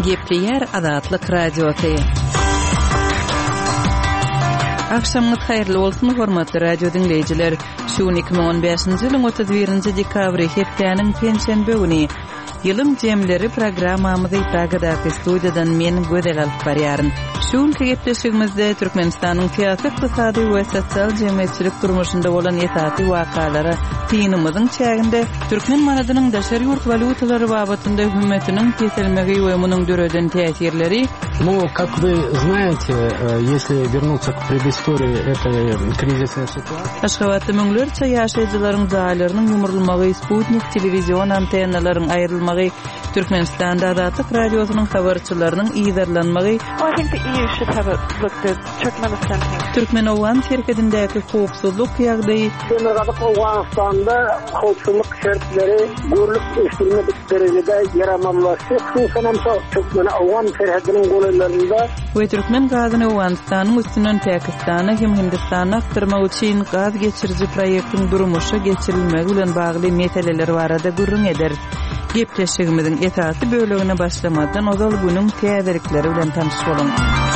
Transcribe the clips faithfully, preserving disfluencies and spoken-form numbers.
Gepleyer Azatlyk Radiosu. Akşamınız hayırlı olsun hormatly radio dinleyijiler. Şu iki bin on beşinji ýylyň otuz birinji dekabry hepdeniň penşenbe güni ýylyň jemleri programmamyzy Pragadaky studiýadan men Gödel alyp barýaryn. Şu ýylky gepleşigimizde Türkmenistanyň syýasy, ykdysady we sosial jemgyýetçilik durmuşynda bolan ýetaty wakalara tynymyzyň çäginde türkmen manadynyň daşary ýurt valutalary babatynda hökümetiniň keselmegi we munyň döreden täsirleri. Ну, как вы знаете, если вернуться к предыстории этой кризисной ситуации. Aşgabatda müňlerçe ýaşaýjylaryň daýlarynyň ýumurulmagy, Sputnik telewizion antennalaryň aýrylmagy, Türkmenistanda Azatlyk radiosynyň habarçylarynyň ýyzarlanmagy. I think the E U should have a look at Turkmenistan. Türkmenowan şerketindäki howpsuzlyk ýagdaýy. Awganistanda howpsuzlyk şertleri görülüp estirmedik derejede ýaramanlaşy. Şuňa Türkmen Awgan serhediniň goýlarynda we Türkmen gazyny Awganistanyň üstünden Pakistana hem Hindistana aktarmak üçin gaz geçiriji proýektiň durmuşy geçirilmegi bilen bagly meseleler barada gürrüň eder. Gepleşigimiziň esasy bölegine başlamadan ozal günüň täzelikleri bilen tanış bolun.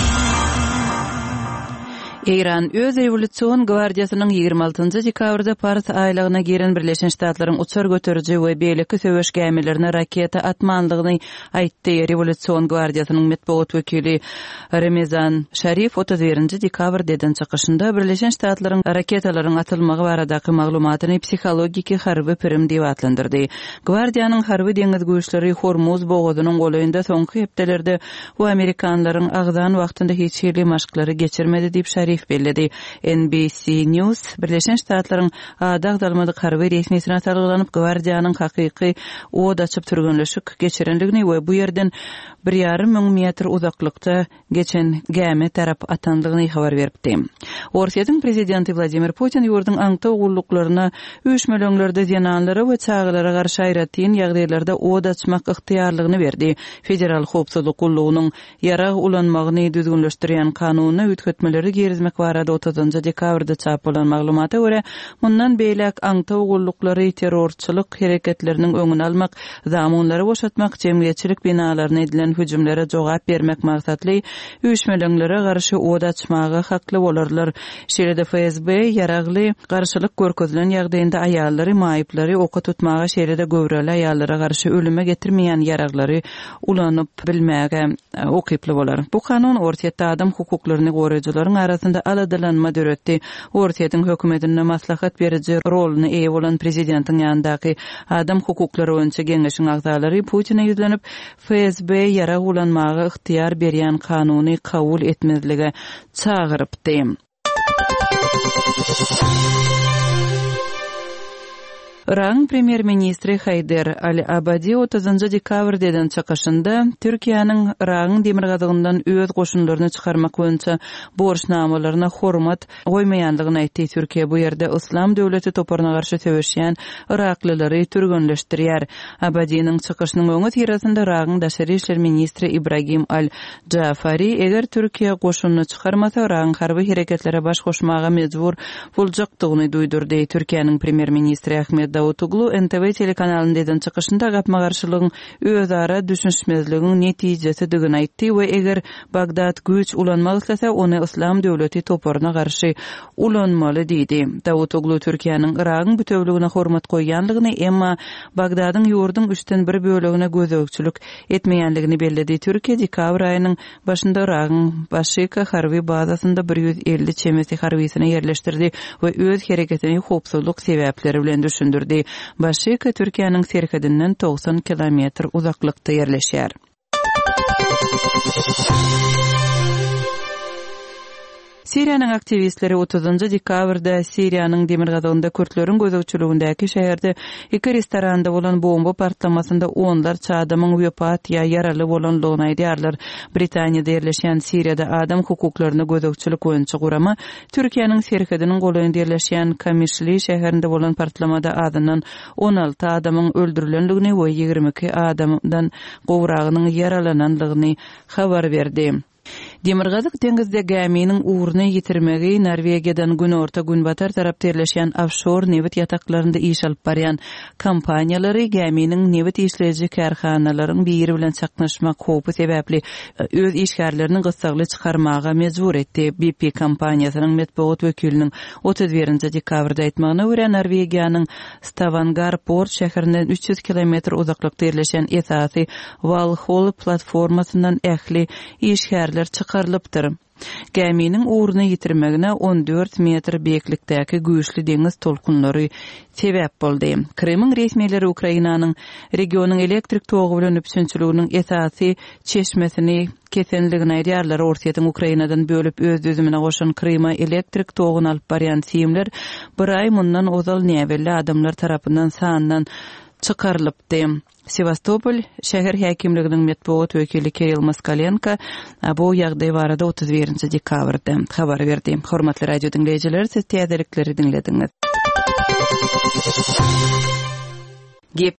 İran öz revolüsiýon gwardiýasynyň ýygrimi altynjy dekabrda Paris aýlagyna giren Birleşen Ştatlaryň uçar götüriji we beýleki söwüş gämilerine raketa atmanlygyny aýtdy. Revolüsiýon gwardiýasynyň medeniýet wekili Ramazan Şarif otuz birinji dekabr deden çykyşynda Birleşen Ştatlaryň raketalaryň atylmagy baradaky maglumatyny psihologiki harby prim diýip atlandyrdy. Gwardiýanyň harby deňiz güýçleri Hormuz bogazynyň golayynda soňky hepdelerde bu Amerikanlaryň agzan wagtynda hiç ýerli maşklary geçirmedi diýip Şarif belledi. N B C News Birleşen Ştatlaryň adag dalmadyk harby resmiýetine targylanyp gwardiýanyň hakyky od açyp türgünleşik geçirenligini we bu ýerden bir ýarym müň metr uzaklykda geçen gäme tarap atandygyny habar beripdi. Orsiýatyň prezidenti Vladimir Putin ýurdun aňta ugullaryna öýüşmelerde ýananlara we çağlara garşy aýratyn ýagdaýlarda od açmak yktyýarlygyny berdi. Federal howpsuzlyk gullugynyň ýarag ulanmagyny düzgünleşdirýän kanunyna ütgetmeleri gerizmek barada otuzunjy dekabrda çap bolan maglumata görä mundan beýlek aňta ugullukları terrorçylyk hereketleriniň öňüni almak, zamanlary boşatmak, jemgyýetçilik binalaryna edilen hüjümlere jogap bermek maksatly öýüşmelere garşy od açmagy hakly bolarlar. Şeýle F S B ýaragly garşylyk görkezilen ýagdaýynda aýallary, maýyplary oka tutmaga, şeýle göwreli aýallara garşy ölüme getirmeýän ýaraglary ulanyp bilmäge okyply bolar. Bu kanun ortaýatda adam hukuklaryny goraýjylaryň arasynda aladylanma döretdi. Ortaýatyň hökümetine maslahat beriji roluny eýe bolan prezidentiň ýanyndaky adam hukuklary boýunça geňeşiň agzalary Putin'e ýüzlenip F S B ýarag ulanmagy yktyýar berýän kanuny kabul etmezlige çagyrypdy. Iran premier-ministri Haydar al-Abadi otuzunjy dekabr deden çykyşynda Türkiýanyň Iranyň demir gazygyndan öz goşunlaryny çykarmak boýunça borçnamalaryna hormat goýmaýandygyny aýtdy. Türkiýe bu ýerde Islam döwleti toparyna garşy söwüşýän Iraklylary türgünleşdirýär. Abadiňiň çykyşynyň öňü tirasynda Iranyň daşary işler ministri Ibrahim al-Jafari eger Türkiýe goşunyny çykarmasa Iranyň harby hereketlere baş goşmaga mejbur boljakdygyny duýdurdy. Türkiýanyň premier-ministri Ahmet Davutoglu N T V telekanalynda eden çykyşynda gapma garşylygyň özara düşünşmezligiň netijesi digini aýtdy we eger Bagdad güç ulanmak istese ony Islam döwleti toparyna garşy ulanmaly diýdi. Davutoglu Türkiýanyň Iranyň bütewligine hormat goýanlygyny, emma Bagdadyň ýurdun üçten bir bölegine gözegçilik etmeýänligini belledi. Türkiýe dekabr aýynyň başynda Iranyň Başyka harby bazasynda bir yüz elli çemesi harbysyny ýerleşdirdi we öz hereketini howpsuzlyk sebäpleri bilen düşündirdi. Başyka Türkiýanyň serhedinden doksan kilometr uzaklykda ýerleşýär. Siriýanyň aktivistleri otuzunjy dekabrda Siriýanyň demir gazygynda Kürtleriň gözegçiligindäki şäherde iki restoranda bolan bomba partlamasynda onlarça adamyň wepat ýa ýaraly bolanlygyny aýdýarlar. Britaniýada ýerleşýän Siriýada adam hukuklaryny gözegçilik boýunça gurama Türkiýanyň serhediniň golayynda ýerleşýän Kamişli şäherinde bolan partlamada adından on alty adamyň öldürilenligini we ýigirmi iki adamdan gowragynyň yaralananlygyny habar berdi. Demirgazyk dengizde geminiň uğruny ýitirmegi Norwegiýadan günorta günbatar tarap terleşýän offshore newit ýataklarynda iş alyp barýan kompaniýalary geminiň newit işleýäjek karhanalaryň biri bilen çaknaşma kopy sebäpli öz işgärlerini gysagly çykarmaga mejbur etdi. B P kompaniýasynyň medeniýet wekiliniň otuz birinji dekabrda aýtmagyna görä Norwegiýanyň Stavanger port şäherinden üç yüz kilometr uzaklykda ýerleşen esasy Valhall platformasyndan ähli işgärler çykarlypdyr. Geminiň uğruny ýitirmegine on dört metr beýiklikdäki güýçli deňiz tolkunlary sebäp boldy. Kremň resmiýetleri Ukrainanyň regionyň elektrik togy bilen üpsünçiliginiň esasy çeşmesini kesenligini aýdýarlar. Orsiýatyň Ukrainadan bölüp öz düzümine goşan Krema elektrik togyny alyp barýan siýimler bir ay mundan ozal näwelli adamlar tarapyndan sanydan çykarlypdy. Sevastopol şäher häkimliginiň medeniýet wekili Kirill Moskalenko bu ýagdaý barada otuz birinji dekabrda habar berdi. Hormatly radio dinleýijiler, siz täzelikleri dinlediňiz.